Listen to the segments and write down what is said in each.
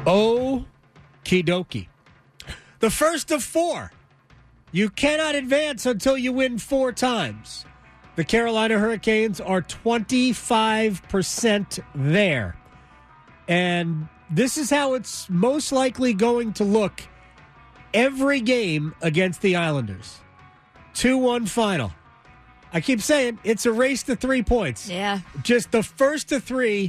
Okie dokie. The first of four. You cannot advance until you win 4 times. The Carolina Hurricanes are 25% there. And this is how it's most likely going to look every game against the Islanders. 2-1 final. I keep saying it's a race to 3 points. Yeah. Just the first to 3.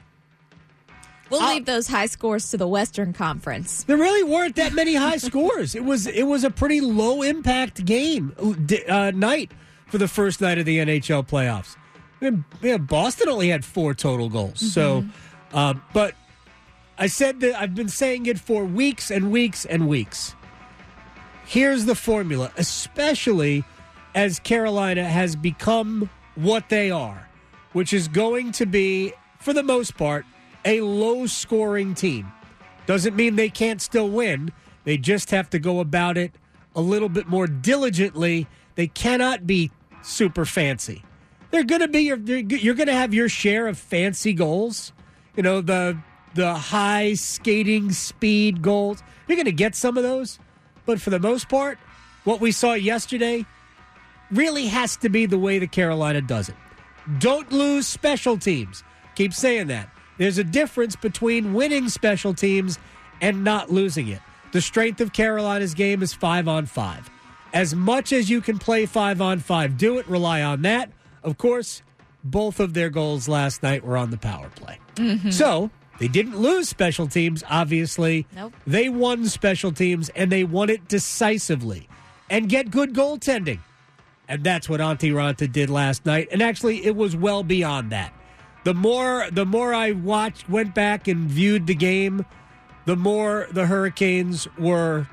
We'll leave those high scores to the Western Conference. There really weren't that many high scores. It was a pretty low impact game night for the first night of the NHL playoffs. Boston only had 4 total goals. Mm-hmm. So, but I said that I've been saying it for weeks and weeks and weeks. Here's the formula, especially as Carolina has become what they are, which is going to be, for the most part, a low-scoring team. Doesn't mean they can't still win. They just have to go about it a little bit more diligently. They cannot be super fancy. They're going to be you're going to have your share of fancy goals. You know, the high skating speed goals. You're going to get some of those. But for the most part, what we saw yesterday really has to be the way that Carolina does it. Don't lose special teams. Keep saying that. There's a difference between winning special teams and not losing it. The strength of Carolina's game is 5-on-5. As much as you can play 5-on-5, do it. Rely on that. Of course, both of their goals last night were on the power play. Mm-hmm. So they didn't lose special teams, obviously. Nope. They won special teams, and they won it decisively. And get good goaltending. And that's what Antti Raanta did last night. And actually, it was well beyond that. The more I went back and viewed the game, the more the Hurricanes were,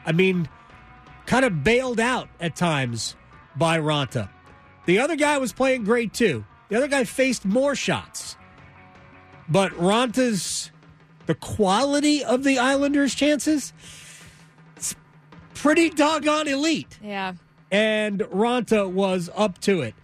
kind of bailed out at times by Raanta. The other guy was playing great too. The other guy faced more shots. But the quality of the Islanders' chances, it's pretty doggone elite. Yeah. And Raanta was up to it.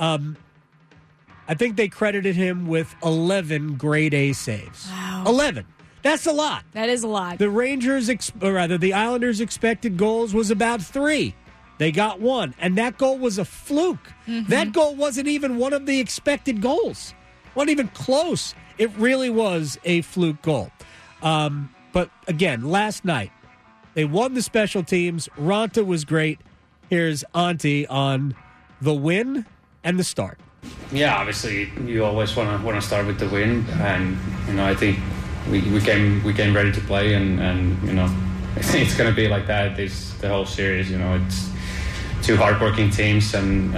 I think they credited him with 11 grade A saves. Wow. 11. That's a lot. That is a lot. The Islanders' expected goals was about 3. They got 1, and that goal was a fluke. Mm-hmm. That goal wasn't even one of the expected goals. Wasn't even close. It really was a fluke goal. But again, last night, they won the special teams. Raanta was great. Here's Antti on the win and the start. Yeah, obviously you always want to start with the win, and I think we came ready to play, and it's going to be like that the whole series. It's 2 hardworking teams, and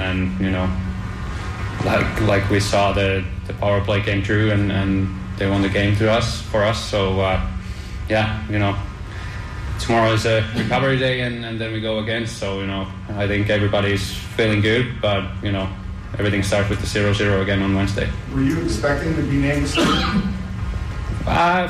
like we saw the power play came through, and they won the game for us. So tomorrow is a recovery day, and then we go again. So I think everybody's feeling good, but everything starts with the 0-0 again on Wednesday. Were you expecting to be named? I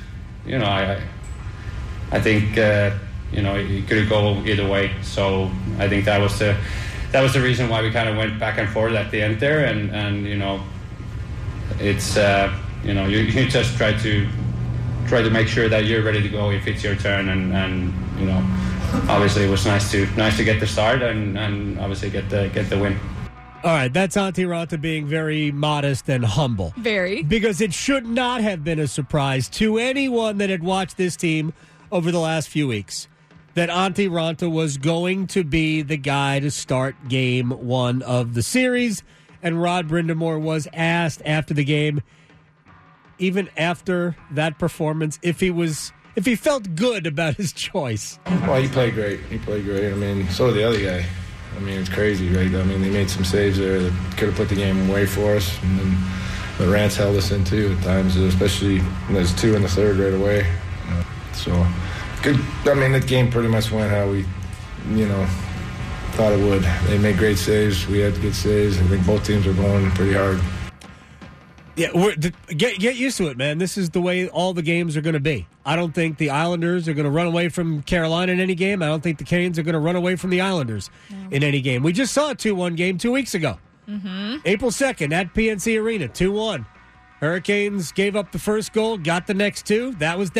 think it could go either way. So I think that was the reason why we kind of went back and forth at the end there, and it's you just try to make sure that you're ready to go if it's your turn, and obviously it was nice to get the start and obviously get the win. All right, that's Antti Raanta being very modest and humble. Very. Because it should not have been a surprise to anyone that had watched this team over the last few weeks that Antti Raanta was going to be the guy to start game 1 of the series. And Rod Brind'Amour was asked after the game, even after that performance, if he felt good about his choice. Well, he played great. So did the other guy. It's crazy, right? They made some saves there that could have put the game away for us. And then the Rants held us in, too, at times, especially when there's 2 in the third right away. So, good. That game pretty much went how we, thought it would. They made great saves. We had good saves. I think both teams are going pretty hard. Yeah, get used to it, man. This is the way all the games are going to be. I don't think the Islanders are going to run away from Carolina in any game. I don't think the Canes are going to run away from the Islanders in any game. We just saw a 2-1 game 2 weeks ago. Mm-hmm. April 2nd at PNC Arena, 2-1. Hurricanes gave up the first goal, got the next 2. That was that.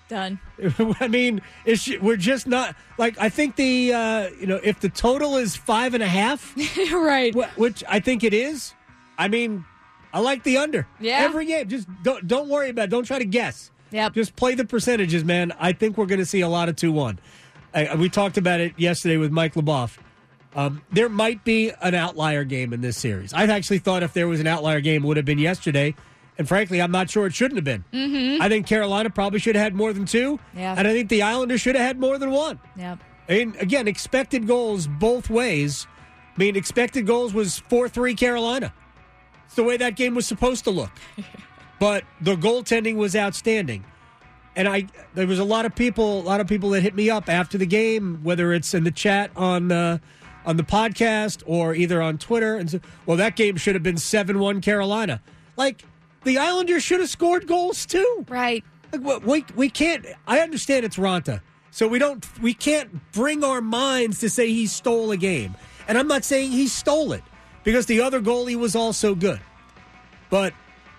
Done. I mean, we're just not like, I think if the total is 5.5, Right. which I think it is, I mean, I like the under. Yeah. Every game. Just don't worry about it. Don't try to guess. Yep. Just play the percentages, man. I think we're going to see a lot of 2-1. We talked about it yesterday with Mike LeBoff. There might be an outlier game in this series. I actually thought if there was an outlier game, it would have been yesterday. And frankly, I'm not sure it shouldn't have been. Mm-hmm. I think Carolina probably should have had more than 2. Yeah. And I think the Islanders should have had more than 1. Yep. And again, expected goals both ways. I mean, expected goals was 4-3 Carolina. It's the way that game was supposed to look. But the goaltending was outstanding. And there was a lot of people that hit me up after the game, whether it's in the chat on the podcast or either on Twitter, and said, well, that game should have been 7-1 Carolina. Like, the Islanders should have scored goals too. Right. Like, we can't. I understand it's Raanta, so we can't bring our minds to say he stole a game. And I'm not saying he stole it because the other goalie was also good, but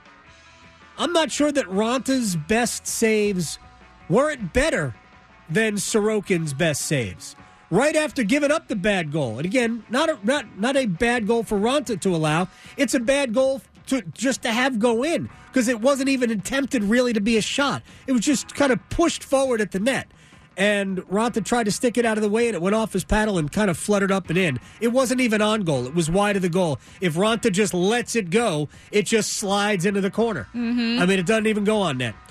I'm not sure that Ranta's best saves weren't better than Sorokin's best saves. Right after giving up the bad goal, and again, not a bad goal for Raanta to allow. It's a bad goal to have go in because it wasn't even attempted really to be a shot. It was just kind of pushed forward at the net. And Raanta tried to stick it out of the way, and it went off his paddle and kind of fluttered up and in. It wasn't even on goal. It was wide of the goal. If Raanta just lets it go, it just slides into the corner. Mm-hmm. I mean, it doesn't even go on net.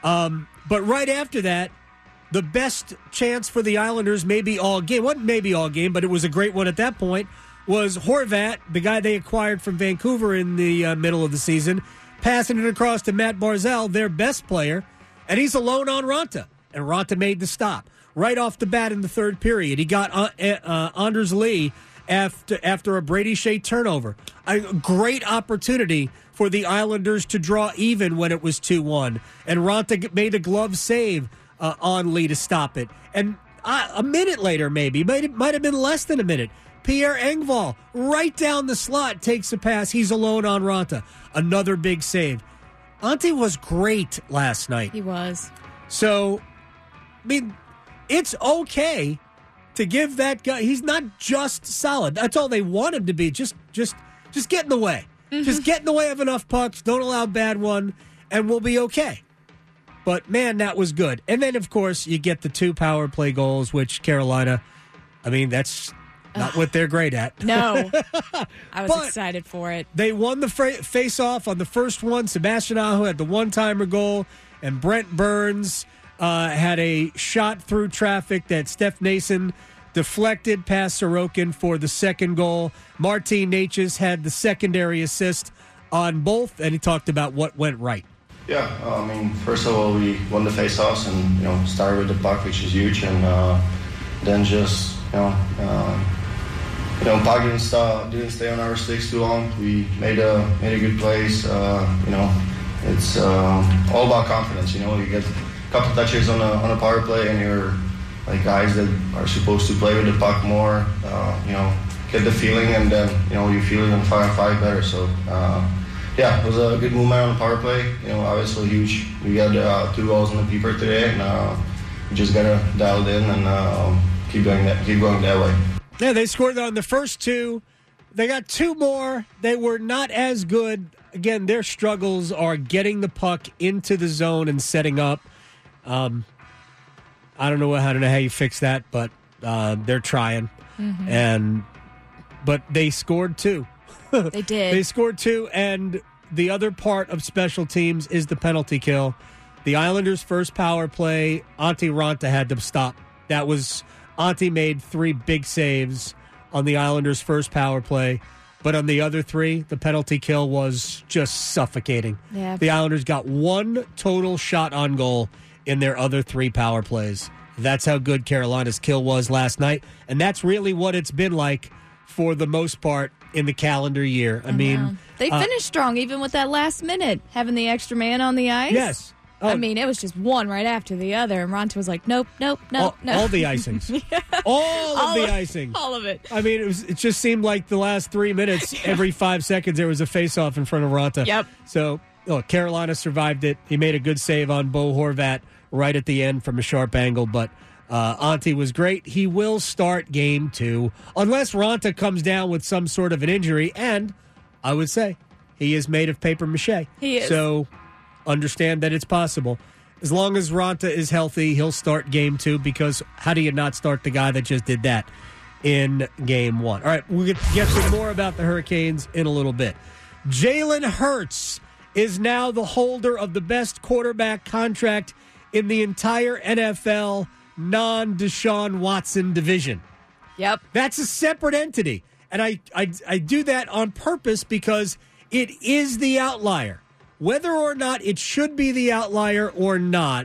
But right after that, the best chance for the Islanders, maybe all game, wasn't maybe all game, but it was a great one at that point, was Horvat, the guy they acquired from Vancouver in the middle of the season, passing it across to Matt Barzal, their best player, and he's alone on Raanta. And Raanta made the stop. Right off the bat in the third period, he got Anders Lee after a Brady Shea turnover. A great opportunity for the Islanders to draw even when it was 2-1. And Raanta made a glove save on Lee to stop it. And a minute later, maybe, might have been less than a minute, Pierre Engvall, right down the slot, takes a pass. He's alone on Raanta. Another big save. Ante was great last night. He was. So, I mean, it's okay to give that guy. He's not just solid. That's all they want him to be. Just get in the way. Mm-hmm. Just get in the way of enough pucks. Don't allow a bad one, and we'll be okay. But, man, that was good. And then, of course, you get the 2 power play goals, which Carolina, I mean, that's not what they're great at. No. I was excited for it. They won the face-off on the first one. Sebastian Aho had the one-timer goal, and Brent Burns had a shot through traffic that Steph Nason deflected past Sorokin for the second goal. Martin Necas had the secondary assist on both, and he talked about what went right. Yeah, I mean, first of all, we won the face-offs and, started with the puck, which is huge, and then just, puck didn't stay on our sticks too long. We made a good plays. It's all about confidence. You get a couple touches on a power play, and you're like guys that are supposed to play with the puck more. Get the feeling, and then you feel even 5-5 better. So. Yeah, it was a good movement on the power play. Obviously huge. We got 2 goals in the paper today, and we just gotta dial it in and keep going that way. Yeah, they scored on the first 2. They got 2 more. They were not as good. Again, their struggles are getting the puck into the zone and setting up. I don't know how you fix that, but they're trying. Mm-hmm. But they scored 2. They did. They scored 2, and the other part of special teams is the penalty kill. The Islanders' first power play, Antti Raanta had to stop. That was, Antti made 3 big saves on the Islanders' first power play, but on the other 3, the penalty kill was just suffocating. Yeah. The Islanders got 1 total shot on goal in their other 3 power plays. That's how good Carolina's kill was last night, and that's really what it's been like for the most part in the calendar year. I mean, they finished strong even with that last minute, having the extra man on the ice. Yes. I mean, it was just one right after the other, and Raanta was like, nope. All the icings. All of the icings. All of it. I mean, it just seemed like the last 3 minutes, every 5 seconds, there was a face-off in front of Raanta. Yep. So, Carolina survived it. He made a good save on Bo Horvat right at the end from a sharp angle, but Ante was great. He will start game 2 unless Ronta comes down with some sort of an injury, and I would say he is made of paper mache. He is. So understand that it's possible. As long as Ronta is healthy, he'll start game 2, because how do you not start the guy that just did that in game 1? All right, we'll get to more about the Hurricanes in a little bit. Jalen Hurts is now the holder of the best quarterback contract in the entire NFL non-Deshaun Watson division. Yep. That's a separate entity. And I do that on purpose because it is the outlier. Whether or not it should be the outlier or not,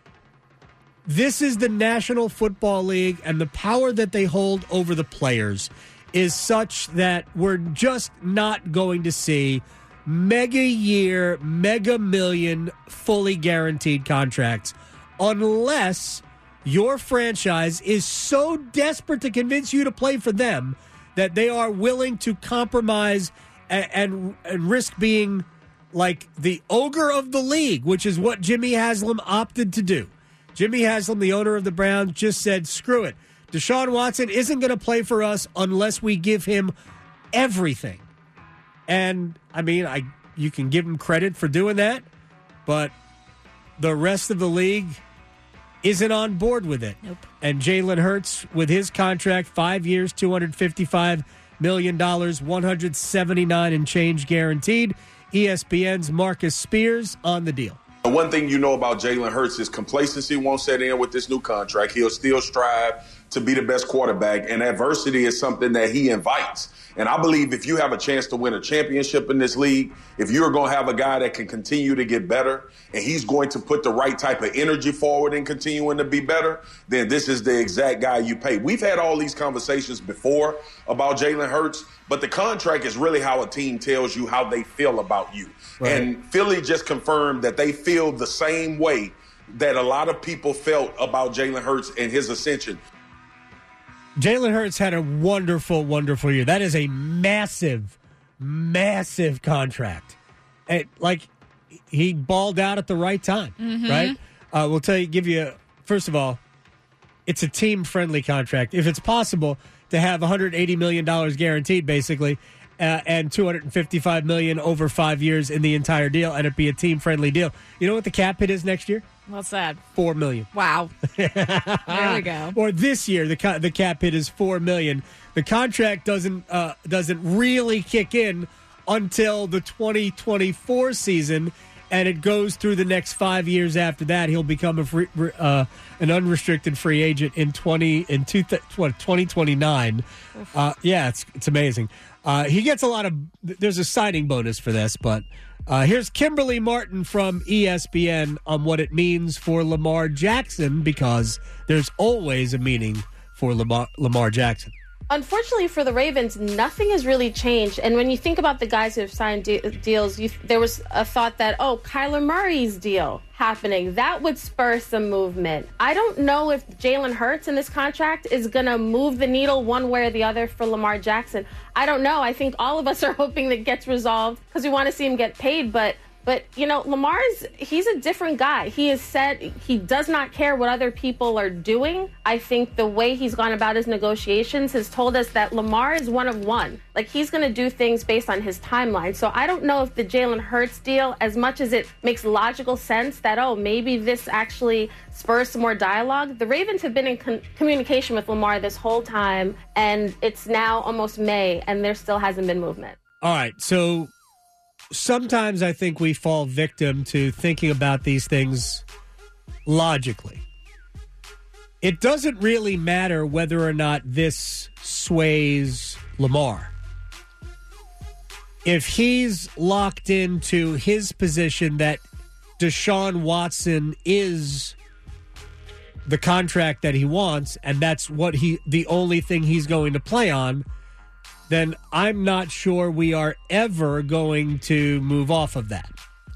this is the National Football League, and the power that they hold over the players is such that we're just not going to see mega year, mega million, fully guaranteed contracts unless your franchise is so desperate to convince you to play for them that they are willing to compromise and risk being like the ogre of the league, which is what Jimmy Haslam opted to do. Jimmy Haslam, the owner of the Browns, just said, screw it. Deshaun Watson isn't going to play for us unless we give him everything. And, I mean, you can give him credit for doing that, but the rest of the league isn't on board with it. Nope. And Jalen Hurts, with his contract, 5 years, $255 million, 179 and change guaranteed. ESPN's Marcus Spears on the deal. The one thing you know about Jalen Hurts is complacency won't set in with this new contract. He'll still strive to be the best quarterback, and adversity is something that he invites. And I believe if you have a chance to win a championship in this league, if you're going to have a guy that can continue to get better, and he's going to put the right type of energy forward in continuing to be better, then this is the exact guy you pay. We've had all these conversations before about Jalen Hurts, but the contract is really how a team tells you how they feel about you. Right. And Philly just confirmed that they feel the same way that a lot of people felt about Jalen Hurts and his ascension. Jalen Hurts had a wonderful, wonderful year. That is a massive, massive contract. And, he balled out at the right time, right? First of all, it's a team-friendly contract. If it's possible to have $180 million guaranteed, basically, and $255 million over 5 years in the entire deal, and it be a team-friendly deal. You know what the cap hit is next year? What's that? $4 million. Wow. There we go. Or this year, the cap hit is $4 million. The contract doesn't really kick in until the 2024 season, and it goes through the next 5 years after that. He'll become an unrestricted free agent in 2029. It's amazing. He gets a lot of. There's a signing bonus for this, but here's Kimberly Martin from ESPN on what it means for Lamar Jackson, because there's always a meaning for Lamar Jackson. Unfortunately for the Ravens, nothing has really changed. And when you think about the guys who have signed deals, there was a thought that, Kyler Murray's deal happening, that would spur some movement. I don't know if Jalen Hurts in this contract is going to move the needle one way or the other for Lamar Jackson. I don't know. I think all of us are hoping that gets resolved because we want to see him get paid. But he's a different guy. He has said he does not care what other people are doing. I think the way he's gone about his negotiations has told us that Lamar is one of one. He's going to do things based on his timeline. So I don't know if the Jalen Hurts deal, as much as it makes logical sense that, maybe this actually spurs some more dialogue. The Ravens have been in communication with Lamar this whole time, and it's now almost May, and there still hasn't been movement. All right, so sometimes I think we fall victim to thinking about these things logically. It doesn't really matter whether or not this sways Lamar. If he's locked into his position that Deshaun Watson is the contract that he wants, and that's the only thing he's going to play on, then I'm not sure we are ever going to move off of that.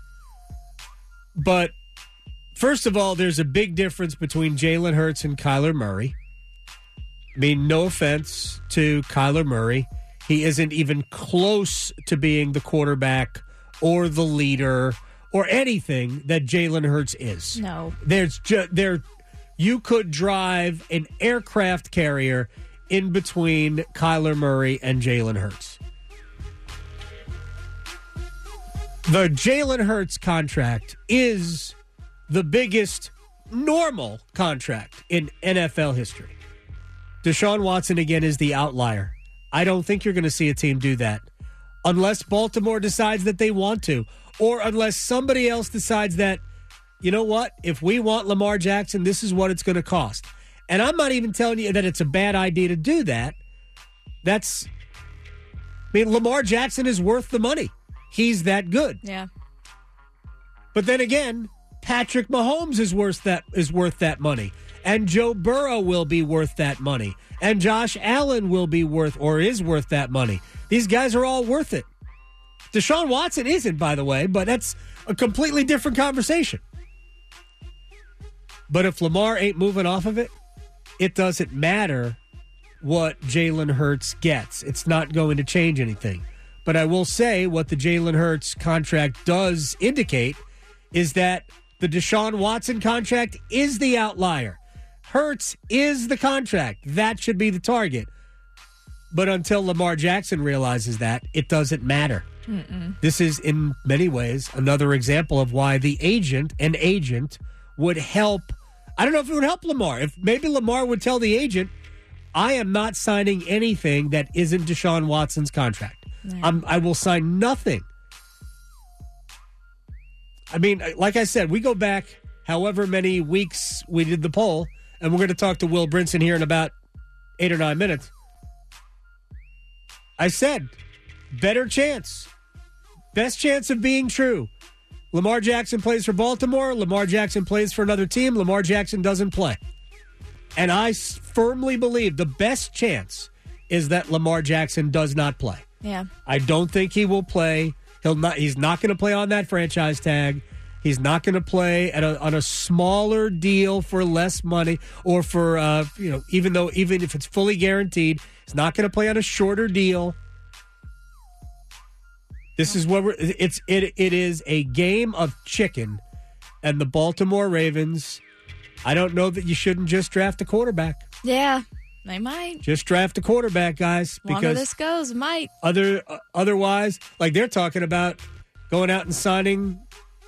But first of all, there's a big difference between Jalen Hurts and Kyler Murray. I mean, no offense to Kyler Murray. He isn't even close to being the quarterback or the leader or anything that Jalen Hurts is. No. You could drive an aircraft carrier in between Kyler Murray and Jalen Hurts. The Jalen Hurts contract is the biggest normal contract in NFL history. Deshaun Watson, again, is the outlier. I don't think you're going to see a team do that unless Baltimore decides that they want to, or unless somebody else decides that, you know what, if we want Lamar Jackson, this is what it's going to cost. And I'm not even telling you that it's a bad idea to do that. Lamar Jackson is worth the money. He's that good. Yeah. But then again, Patrick Mahomes is worth that money. And Joe Burrow will be worth that money. And Josh Allen is worth that money. These guys are all worth it. Deshaun Watson isn't, by the way, but that's a completely different conversation. But if Lamar ain't moving off of it, it doesn't matter what Jalen Hurts gets. It's not going to change anything. But I will say what the Jalen Hurts contract does indicate is that the Deshaun Watson contract is the outlier. Hurts is the contract. That should be the target. But until Lamar Jackson realizes that, it doesn't matter. This is, in many ways, another example of why an agent would help. I don't know if it would help Lamar. If maybe Lamar would tell the agent, I am not signing anything that isn't Deshaun Watson's contract. Yeah. I will sign nothing. I mean, like I said, we go back however many weeks we did the poll, and we're going to talk to Will Brinson here in about 8 or 9 minutes. I said, better chance. Best chance of being true. Lamar Jackson plays for Baltimore. Lamar Jackson plays for another team. Lamar Jackson doesn't play. And I firmly believe the best chance is that Lamar Jackson does not play. Yeah. I don't think he will play. He's not going to play on that franchise tag. He's not going to play on a smaller deal for less money, or for even if it's fully guaranteed, he's not going to play on a shorter deal. This is what it is a game of chicken, and the Baltimore Ravens. I don't know that you shouldn't just draft a quarterback. Yeah, they might. Just draft a quarterback, guys. Longer this goes, might. Otherwise, like they're talking about going out and signing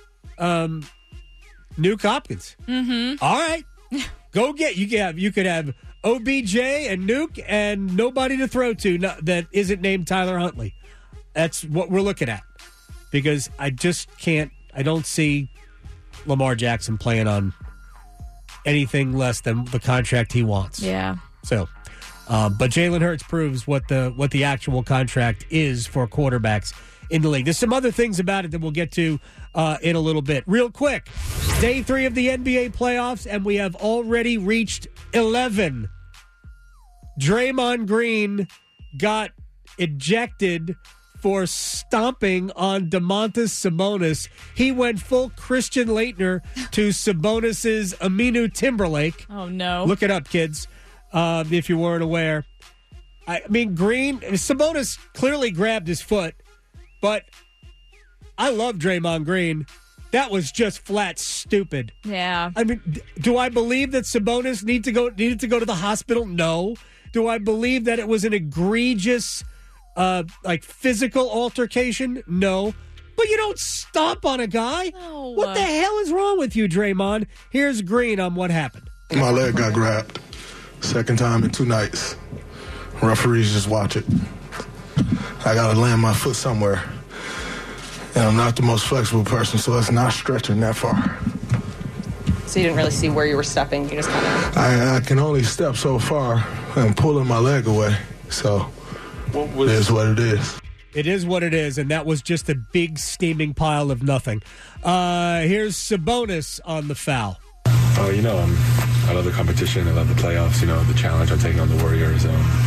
Nuke Hopkins. Mm-hmm. All right. Go get you could have OBJ and Nuke and nobody to throw to that isn't named Tyler Huntley. That's what we're looking at. Because I don't see Lamar Jackson playing on anything less than the contract he wants. Yeah. So, but Jalen Hurts proves what the actual contract is for quarterbacks in the league. There's some other things about it that we'll get to in a little bit. Real quick, day 3 of the NBA playoffs, and we have already reached 11. Draymond Green got ejected for stomping on Domantas Sabonis. He went full Christian Laettner to Sabonis's Aminu Timberlake. Oh, no. Look it up, kids, if you weren't aware. I mean, Sabonis clearly grabbed his foot, but I love Draymond Green. That was just flat stupid. Yeah. I mean, do I believe that Sabonis needed to go to the hospital? No. Do I believe that it was an egregious physical altercation? No. But you don't stomp on a guy. No. What the hell is wrong with you, Draymond? Here's Green on what happened. My leg got grabbed. Second time in 2 nights. Referees just watch it. I got to land my foot somewhere. And I'm not the most flexible person, so it's not stretching that far. So you didn't really see where you were stepping? You just kind of... I can only step so far and pulling my leg away. So it is what it is. It is what it is, and that was just a big steaming pile of nothing. Here's Sabonis on the foul. I love the competition. I love the playoffs. The challenge I'm taking on the Warriors.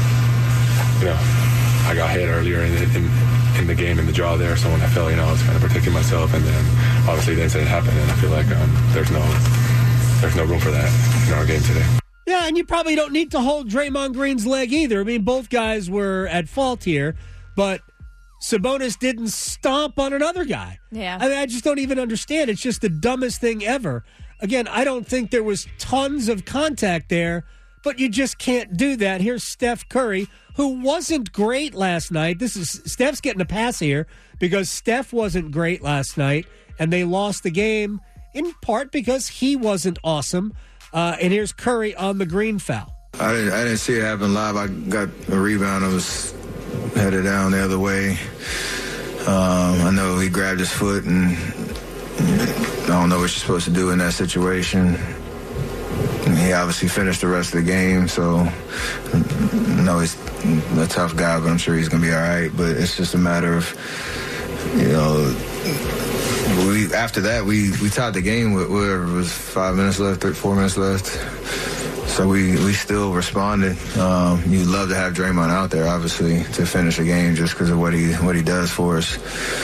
I got hit earlier in the game in the jaw there, so when I fell, I was kind of protecting myself, and then obviously the incident happened, and I feel like there's no room for that in our game today. Yeah, and you probably don't need to hold Draymond Green's leg either. I mean, both guys were at fault here, but Sabonis didn't stomp on another guy. Yeah. I mean, I just don't even understand. It's just the dumbest thing ever. Again, I don't think there was tons of contact there, but you just can't do that. Here's Steph Curry, who wasn't great last night. Steph's getting a pass here because Steph wasn't great last night, and they lost the game in part because he wasn't awesome. And here's Curry on the Green foul. I didn't see it happen live. I got a rebound. I was headed down the other way. I know he grabbed his foot, and I don't know what you're supposed to do in that situation. And he obviously finished the rest of the game, so I know he's a tough guy, but I'm sure he's going to be all right. But it's just a matter of, after that, we tied the game with whatever it was, 5 minutes left, 4 minutes left. So we still responded. You'd love to have Draymond out there, obviously, to finish the game just because of what he does for us.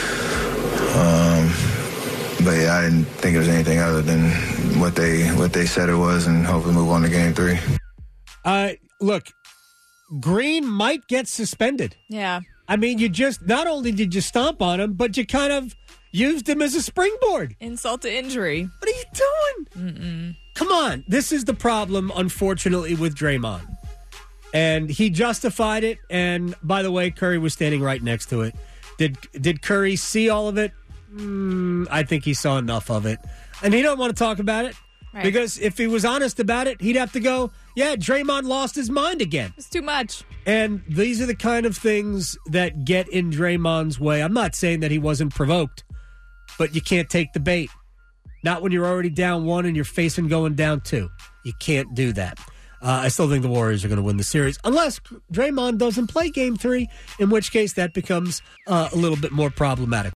But yeah, I didn't think it was anything other than what they said it was, and hopefully move on to Game 3. Look, Green might get suspended. Yeah. I mean, not only did you stomp on him, but you kind of used him as a springboard. Insult to injury. What are you doing? Mm-mm. Come on. This is the problem, unfortunately, with Draymond. And he justified it. And by the way, Curry was standing right next to it. Did Curry see all of it? I think he saw enough of it. And he don't want to talk about it. Right. Because if he was honest about it, he'd have to go, yeah, Draymond lost his mind again. It's too much. And these are the kind of things that get in Draymond's way. I'm not saying that he wasn't provoked, but you can't take the bait. Not when you're already down 1 and you're facing going down 2. You can't do that. I still think the Warriors are going to win the series, unless Draymond doesn't play Game 3, in which case that becomes a little bit more problematic.